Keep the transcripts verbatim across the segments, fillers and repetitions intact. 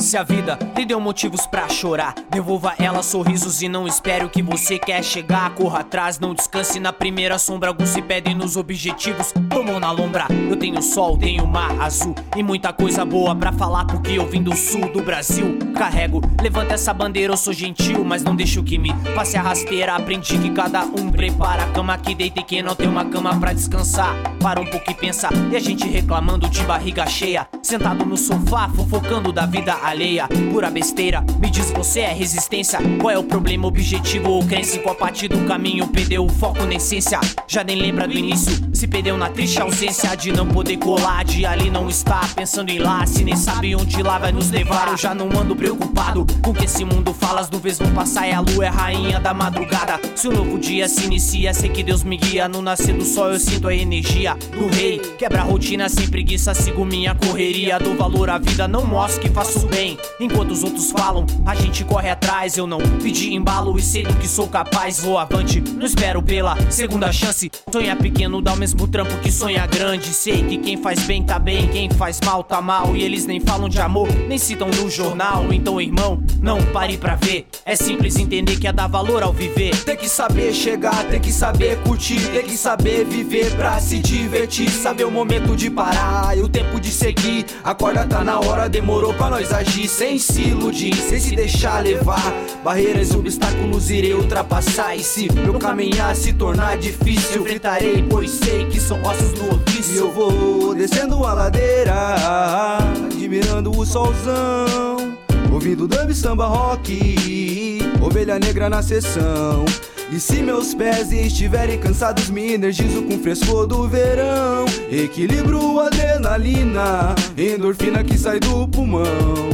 Se a vida lhe deu motivos pra chorar, devolva ela sorrisos e não espere o que você quer chegar. Corra atrás, não descanse na primeira sombra. Alguns se pedem nos objetivos, tomam na lombra. Eu tenho sol, tenho mar azul e muita coisa boa pra falar, porque eu vim do sul do Brasil. Carrego, levanta essa bandeira, eu sou gentil, mas não deixo que me passe a rasteira. Aprendi que cada um prepara a cama que deita e quem não tem uma cama pra descansar. Para um pouco e pensa, e a gente reclamando de barriga cheia, sentado no sofá, fofocando da vida alheia. Pura besteira, me diz, você é resistência? Qual é o problema, objetivo ou crença? Em qual parte do caminho perdeu o foco na essência? Já nem lembra do início, se perdeu na triste ausência de não poder colar, de ali não estar pensando em lá. Se nem sabe onde lá vai nos levar, eu já não ando preocupado com que esse mundo fala. As nuvens vão passar e a lua é rainha da madrugada. Se um novo dia se inicia, sei que Deus me guia. No nascer do sol eu sinto a energia do rei. Quebra a rotina sem preguiça, sigo minha correria. Dou valor à vida, não mostro que faço bem. Enquanto os outros falam, a gente corre atrás. Eu não pedi embalo e sei do que sou capaz. Vou avante, não espero pela segunda chance. Sonhar pequeno dá o mesmo trampo que sonhar grande. Sei que quem faz bem tá bem, quem faz mal tá mal. E eles nem falam de amor, nem citam no jornal. Então irmão, não pare pra ver. É simples entender que é dar valor ao viver. Tem que saber chegar, tem que saber curtir, tem que saber viver pra se divertir. Saber o momento de parar e o tempo de seguir. A corda tá na hora, demorou pra nós agir. Sem se iludir, sem se deixar levar. Barreiras e obstáculos irei ultrapassar. E se meu caminhar se tornar difícil, enfrentarei, pois sei que são ossos do ofício. E eu vou descendo a ladeira, admirando o solzão, ouvindo dub, samba, rock, ovelha negra na sessão. E se meus pés estiverem cansados, me energizo com o frescor do verão. Equilibro, adrenalina, endorfina que sai do pulmão.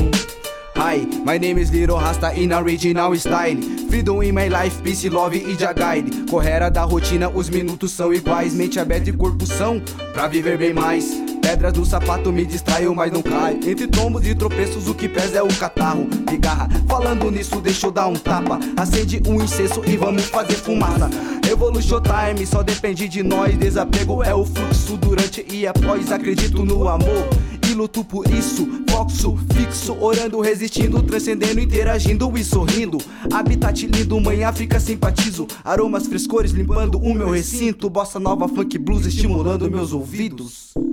Hi, my name is Little Rasta in original style. Freedom in my life, peace, love e já guide. Correra da rotina, os minutos são iguais. Mente aberta e corpo são pra viver bem mais. Pedras do sapato me distraio, mas não caio. Entre tombos e tropeços o que pesa é o catarro. Pigarra, falando nisso deixa eu dar um tapa. Acende um incenso e vamos fazer fumaça. Evolution time, só depende de nós. Desapego é o fluxo durante e após. Acredito no amor e luto por isso. Foxo, fixo, orando, resistindo, transcendendo, interagindo e sorrindo. Habitat lindo, mãe África simpatizo. Aromas, frescores limpando o meu recinto. Bossa nova, funk, blues estimulando meus ouvidos.